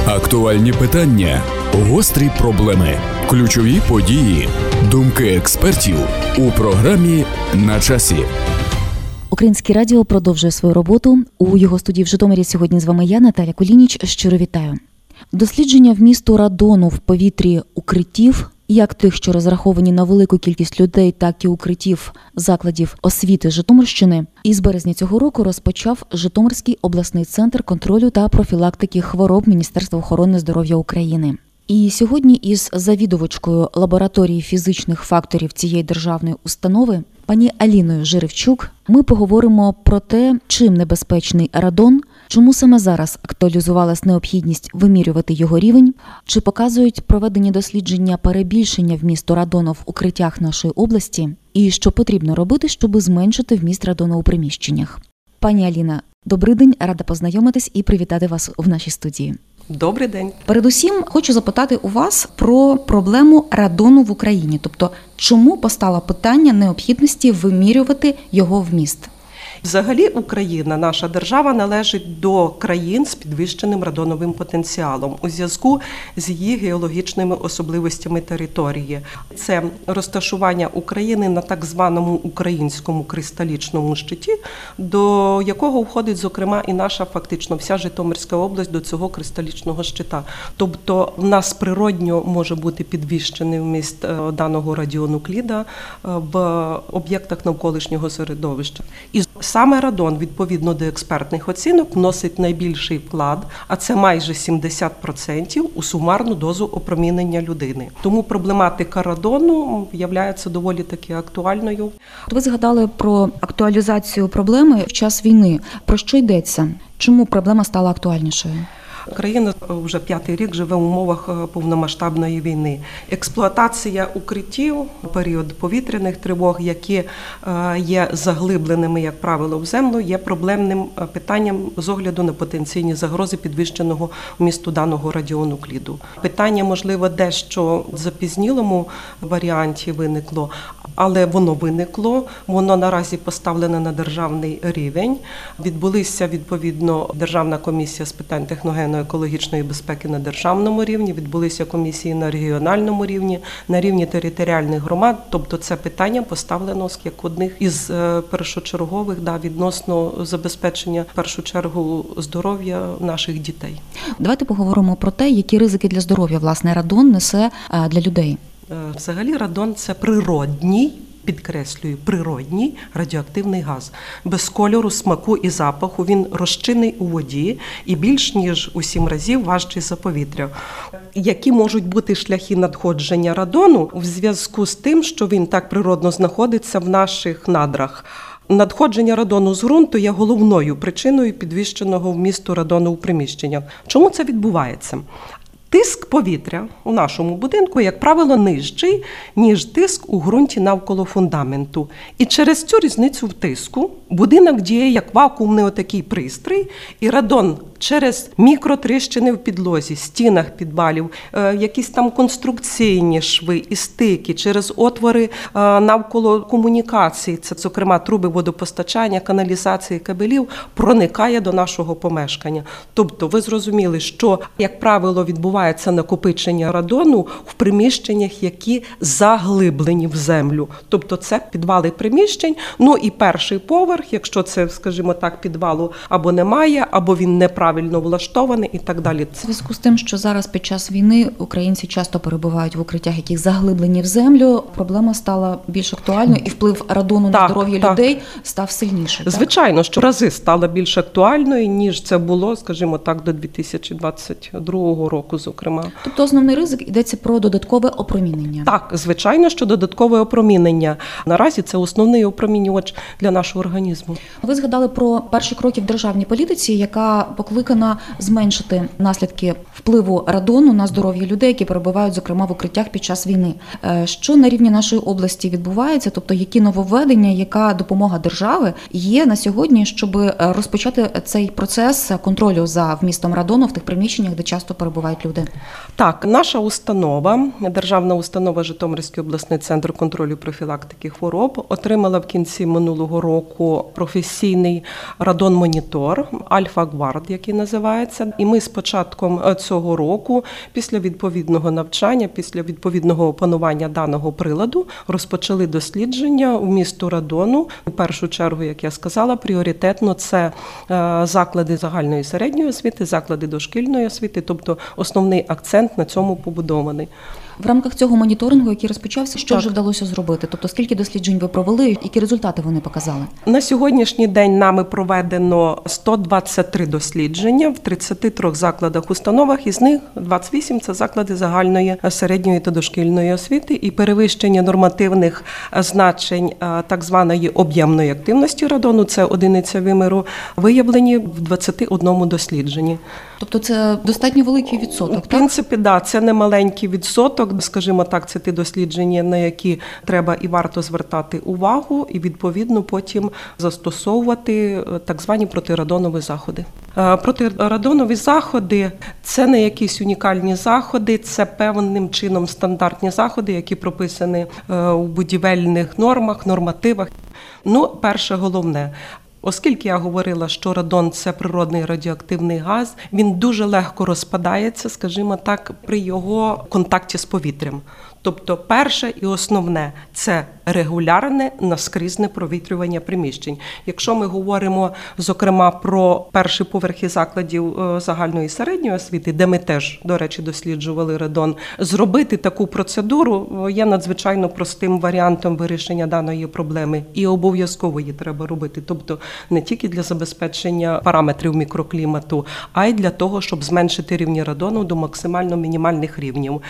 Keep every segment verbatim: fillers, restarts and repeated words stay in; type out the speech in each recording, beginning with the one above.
Актуальні питання, гострі проблеми, ключові події, думки експертів у програмі «На часі». Українське радіо продовжує свою роботу. У його студії в Житомирі сьогодні з вами я, Наталя Кулініч. Щиро вітаю. Дослідження вмісту радону в повітрі укриттів, як тих, що розраховані на велику кількість людей, так і укриттів закладів освіти Житомирщини, із березня цього року розпочав Житомирський обласний центр контролю та профілактики хвороб Міністерства охорони здоров'я України. І сьогодні із завідувачкою лабораторії фізичних факторів цієї державної установи, пані Аліною Жеревчук, ми поговоримо про те, чим небезпечний радон, чому саме зараз актуалізувалась необхідність вимірювати його рівень, чи показують проведені дослідження перебільшення вмісту радону в укриттях нашої області, і що потрібно робити, щоб зменшити вміст радону у приміщеннях. Пані Аліна, добрий день, рада познайомитись і привітати вас в нашій студії. Добрий день. Передусім, хочу запитати у вас про проблему радону в Україні. Тобто, чому постало питання необхідності вимірювати його вміст? Взагалі Україна, наша держава, належить до країн з підвищеним радоновим потенціалом у зв'язку з її геологічними особливостями території. Це розташування України на так званому українському кристалічному щиті, до якого входить, зокрема, і наша фактично вся Житомирська область до цього кристалічного щита. Тобто в нас природньо може бути підвищений вміст даного радіонукліда в об'єктах навколишнього середовища. І саме радон, відповідно до експертних оцінок, вносить найбільший вклад, а це майже сімдесят відсотків у сумарну дозу опромінення людини. Тому проблематика радону є доволі таки актуальною. Ви згадали про актуалізацію проблеми в час війни. Про що йдеться? Чому проблема стала актуальнішою? Україна вже п'ятий рік живе в умовах повномасштабної війни. Експлуатація укриттів, період повітряних тривог, які є заглибленими, як правило, в землю, є проблемним питанням з огляду на потенційні загрози підвищеного вмісту даного радіонукліду. Питання, можливо, дещо в запізнілому варіанті виникло, але воно виникло, воно наразі поставлене на державний рівень. Відбулися, відповідно, Державна комісія з питань техногенно-екологічної безпеки на державному рівні, відбулися комісії на регіональному рівні, на рівні територіальних громад. Тобто це питання поставлено як одних із першочергових да, відносно забезпечення, в першу чергу, здоров'я наших дітей. Давайте поговоримо про те, які ризики для здоров'я, власне, радон несе для людей. Взагалі радон – це природній, підкреслюю, природній радіоактивний газ. Без кольору, смаку і запаху, він розчинний у воді і більш ніж у сім разів важчий за повітря. Які можуть бути шляхи надходження радону в зв'язку з тим, що він так природно знаходиться в наших надрах? Надходження радону з ґрунту є головною причиною підвищеного вмісту радону у приміщеннях. Чому це відбувається? Тиск повітря у нашому будинку, як правило, нижчий, ніж тиск у ґрунті навколо фундаменту. І через цю різницю в тиску будинок діє як вакуумний отакий пристрій, і радон через мікротріщини в підлозі, стінах підвалів, якісь там конструкційні шви і стики, через отвори навколо комунікацій, це, зокрема, труби водопостачання, каналізації, кабелів, проникає до нашого помешкання. Тобто ви зрозуміли, що, як правило, відбувається накопичення радону в приміщеннях, які заглиблені в землю. Тобто це підвали приміщень, ну і перший поверх, якщо це, скажімо так, підвалу або немає, або він неправильно правильно влаштований і так далі. В зв'язку з тим, що зараз під час війни українці часто перебувають в укриттях, яких заглиблені в землю, проблема стала більш актуальною і вплив радону так, на здоров'я так. людей став сильнішим. Звичайно, так? Що рази стала більш актуальною, ніж це було, скажімо так, до дві тисячі двадцять другого року, зокрема. Тобто основний ризик йдеться про додаткове опромінення? Так, звичайно, що додаткове опромінення. Наразі це основний опромінювач для нашого організму. Ви згадали про перші кроки в державній політиці, яка покликана зменшити наслідки впливу радону на здоров'я людей, які перебувають, зокрема, в укриттях під час війни. Що на рівні нашої області відбувається? Тобто, які нововведення, яка допомога держави є на сьогодні, щоб розпочати цей процес контролю за вмістом радону в тих приміщеннях, де часто перебувають люди? можете? Так, наша установа, державна установа Житомирський обласний центр контролю і профілактики хвороб, отримала в кінці минулого року професійний радон-монітор Альфа-Гвард, який називається. І ми з початком цього року, після відповідного навчання, після відповідного опанування даного приладу, розпочали дослідження вмісту радону. У першу чергу, як я сказала, пріоритетно це заклади загальної і середньої освіти, заклади дошкільної освіти, тобто основний акцент на цьому побудований. В рамках цього моніторингу, який розпочався, що Так. вже вдалося зробити? Тобто скільки досліджень ви провели, які результати вони показали? На сьогоднішній день нами проведено сто двадцять три дослідження в тридцяти трьох закладах, установах, із них двадцять вісім – це заклади загальної, середньої та дошкільної освіти, і перевищення нормативних значень так званої об'ємної активності радону, це одиниця виміру, виявлені в двадцяти одному дослідженні. Тобто це достатньо великий відсоток, В так? принципі, да, це не маленький відсоток, скажімо так, це ті дослідження, на які треба і варто звертати увагу, і відповідно потім застосовувати так звані протирадонові заходи. Протирадонові заходи – це не якісь унікальні заходи, це певним чином стандартні заходи, які прописані у будівельних нормах, нормативах. Ну, перше головне – оскільки я говорила, що радон – це природний радіоактивний газ, він дуже легко розпадається, скажімо так, при його контакті з повітрям. Тобто перше і основне – це регулярне наскрізне провітрювання приміщень. Якщо ми говоримо, зокрема, про перші поверхи закладів загальної і середньої освіти, де ми теж, до речі, досліджували радон, зробити таку процедуру є надзвичайно простим варіантом вирішення даної проблеми. І обов'язково її треба робити. Тобто не тільки для забезпечення параметрів мікроклімату, а й для того, щоб зменшити рівні радону до максимально мінімальних рівнів.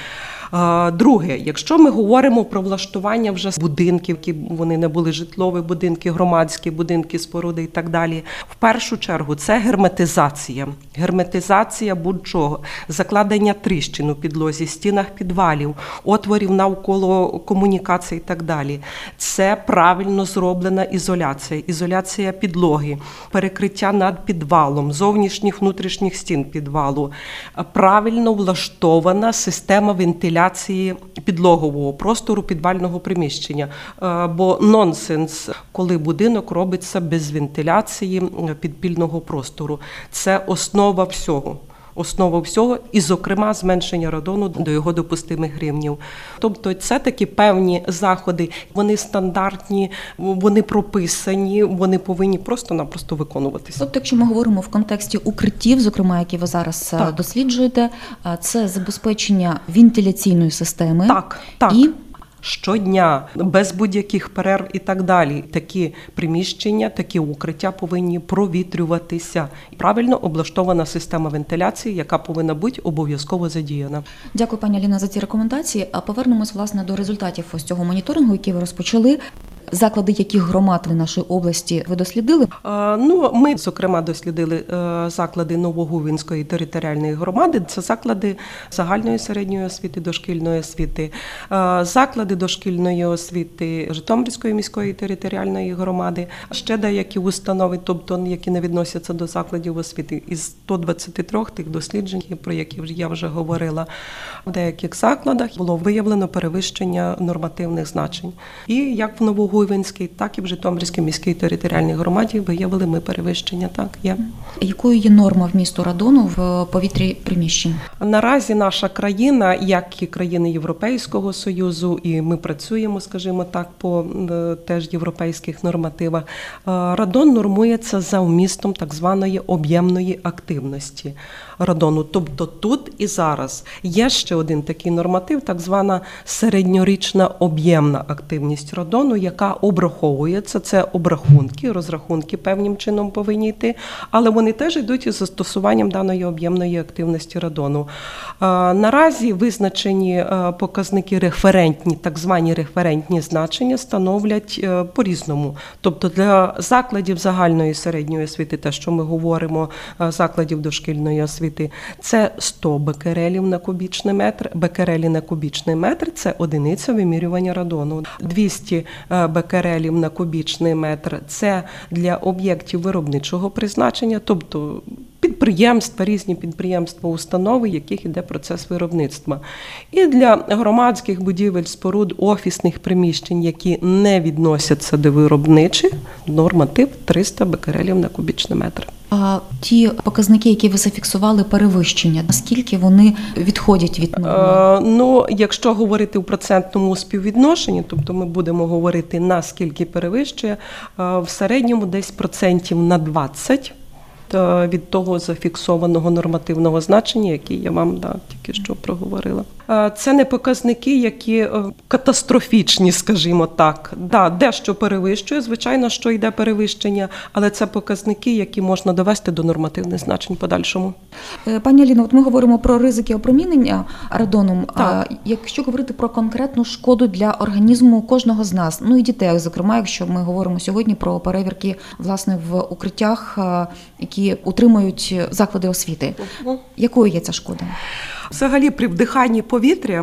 Друге, якщо ми говоримо про влаштування вже будинків, які вони не були житлові будинки, громадські будинки, споруди і так далі, в першу чергу це герметизація. Герметизація будь-чого, закладення тріщин у підлозі, стінах підвалів, отворів навколо комунікацій і так далі. Це правильно зроблена ізоляція, ізоляція підлоги, перекриття над підвалом, зовнішніх, внутрішніх стін підвалу, правильно влаштована система вентиляції підлогового простору підвального приміщення. Бо нонсенс, коли будинок робиться без вентиляції підпільного простору. Це основа всього. Основа всього і, зокрема, зменшення радону до його допустимих рівнів. Тобто це такі певні заходи, вони стандартні, вони прописані, вони повинні просто-напросто виконуватися. Тобто, якщо ми говоримо в контексті укриттів, зокрема, які ви зараз так. досліджуєте, це забезпечення вентиляційної системи. Так, так. І щодня, без будь-яких перерв і так далі. Такі приміщення, такі укриття повинні провітрюватися. Правильно облаштована система вентиляції, яка повинна бути обов'язково задіяна. Дякую, пані Аліна, за ці рекомендації. А повернемось, власне, до результатів ось цього моніторингу, який ви розпочали. Заклади яких громад в нашій області ви дослідили? Ну, ми, зокрема, дослідили заклади Новогувінської територіальної громади. Це заклади загальної середньої освіти, дошкільної освіти, заклади дошкільної освіти Житомирської міської територіальної громади, ще деякі установи, тобто які не відносяться до закладів освіти. Із ста двадцяти трьох тих досліджень, про які я вже говорила, в деяких закладах було виявлено перевищення нормативних значень. І як в Новогувінській, так і в Житомирській міській територіальній громаді виявили ми перевищення. Так, є. Якою є норма вмісту радону в повітрі приміщень? Наразі наша країна, як і країни Європейського Союзу, і ми працюємо, скажімо так, по теж європейських нормативах, радон нормується за вмістом так званої об'ємної активності радону. Тобто тут і зараз є ще один такий норматив, так звана середньорічна об'ємна активність радону, яка обраховується. Це обрахунки, розрахунки певним чином повинні йти, але вони теж йдуть із застосуванням даної об'ємної активності радону. Наразі визначені показники референтні, так звані референтні значення становлять по-різному. Тобто для закладів загальної середньої освіти, те, що ми говоримо, закладів дошкільної освіти, це сто бекерелів на кубічний метр. Бекерелі на кубічний метр – це одиниця вимірювання радону. двісті бекерелів бекерелів на кубічний метр – це для об'єктів виробничого призначення, тобто підприємства, різні підприємства, установи, в яких йде процес виробництва. І для громадських будівель, споруд, офісних приміщень, які не відносяться до виробничих, норматив триста бекерелів на кубічний метр. А ті показники, які ви зафіксували, перевищення, наскільки вони відходять від норми? Е, ну, якщо говорити у процентному співвідношенні, тобто ми будемо говорити, наскільки перевищує, е, в середньому десь процентів на двадцять від того зафіксованого нормативного значення, яке я вам да, тільки що проговорила. Це не показники, які катастрофічні, скажімо так. Да, дещо перевищує, звичайно, що йде перевищення, але це показники, які можна довести до нормативних значень подальшому. Пані Аліно, от ми говоримо про ризики опромінення радоном. Так. А якщо говорити про конкретну шкоду для організму кожного з нас, ну і дітей, зокрема, якщо ми говоримо сьогодні про перевірки, власне, в укриттях, які утримують заклади освіти. Uh-huh. Якою є ця шкода? Взагалі, при вдиханні повітря,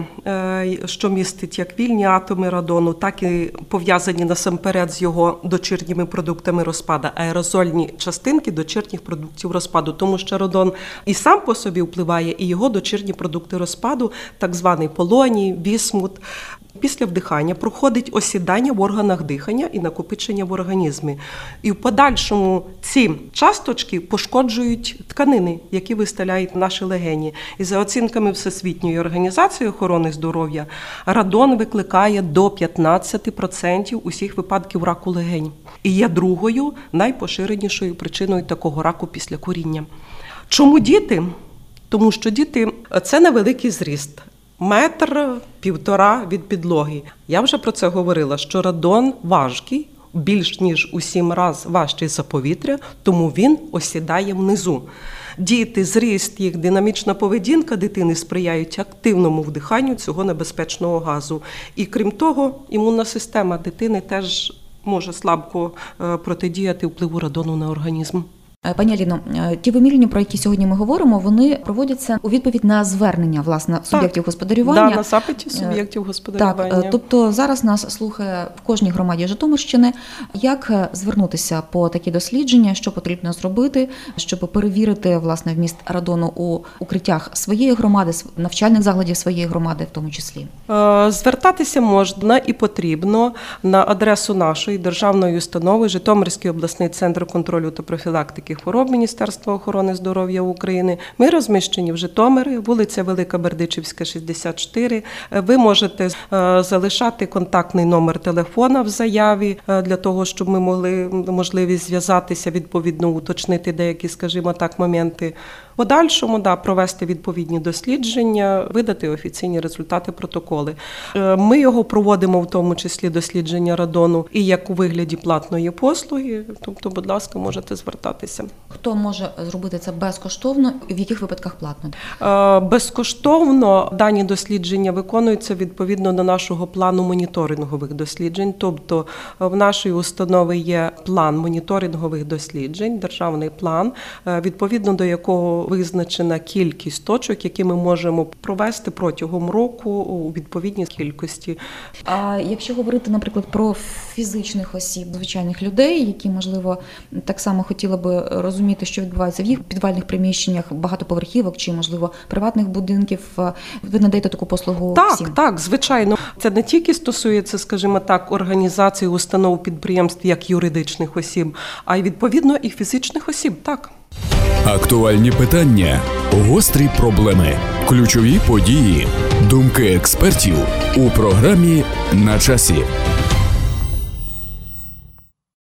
що містить як вільні атоми радону, так і пов'язані насамперед з його дочірніми продуктами розпаду, аерозольні частинки дочірніх продуктів розпаду, тому що радон і сам по собі впливає, і його дочірні продукти розпаду, так званий полоній, вісмут. Після вдихання проходить осідання в органах дихання і накопичення в організмі. І в подальшому ці часточки пошкоджують тканини, які вистеляють наші легені. І за оцінками Всесвітньої організації охорони здоров'я, радон викликає до п'ятнадцять відсотків усіх випадків раку легень. І є другою найпоширенішою причиною такого раку після куріння. Чому діти? Тому що діти – це невеликий зріст. Метр, півтора від підлоги. Я вже про це говорила, що радон важкий, більш ніж у сім разів важчий за повітря, тому він осідає внизу. Діти, зріст їх, динамічна поведінка дитини сприяють активному вдиханню цього небезпечного газу. І крім того, імунна система дитини теж може слабко протидіяти впливу радону на організм. Пані Аліно, ті вимірювання, про які сьогодні ми говоримо, вони проводяться у відповідь на звернення, власне, суб'єктів господарювання. Да, на запиті суб'єктів господарювання. Так, тобто зараз нас слухає в кожній громаді Житомирщини. Як звернутися по такі дослідження, що потрібно зробити, щоб перевірити, власне, вміст радону у укриттях своєї громади, навчальних закладів своєї громади в тому числі? Звертатися можна і потрібно на адресу нашої державної установи Житомирський обласний центр контролю та профілактики хвороб Міністерства охорони здоров'я України. Ми розміщені в Житомирі, вулиця Велика Бердичівська, шістдесят чотири. Ви можете залишати контактний номер телефона в заяві для того, щоб ми могли можливість зв'язатися, відповідно уточнити деякі, скажімо так, моменти. В подальшому, да, провести відповідні дослідження, видати офіційні результати, протоколи. Ми його проводимо, в тому числі дослідження радону, і як у вигляді платної послуги, тобто, будь ласка, можете звертатися. Хто може зробити це безкоштовно і в яких випадках платно? Безкоштовно дані дослідження виконуються відповідно до нашого плану моніторингових досліджень, тобто в нашій установі є план моніторингових досліджень, державний план, відповідно до якого визначена кількість точок, які ми можемо провести протягом року у відповідній кількості. А якщо говорити, наприклад, про фізичних осіб, звичайних людей, які, можливо, так само хотіли би розуміти, що відбувається в їх підвальних приміщеннях, багатоповерхівок чи, можливо, приватних будинків, ви надаєте таку послугу так, всім? Так, так, звичайно. Це не тільки стосується, скажімо так, організації, установ, підприємств як юридичних осіб, а й, відповідно, і фізичних осіб, так. Актуальні питання, гострі проблеми, ключові події, думки експертів у програмі «На часі».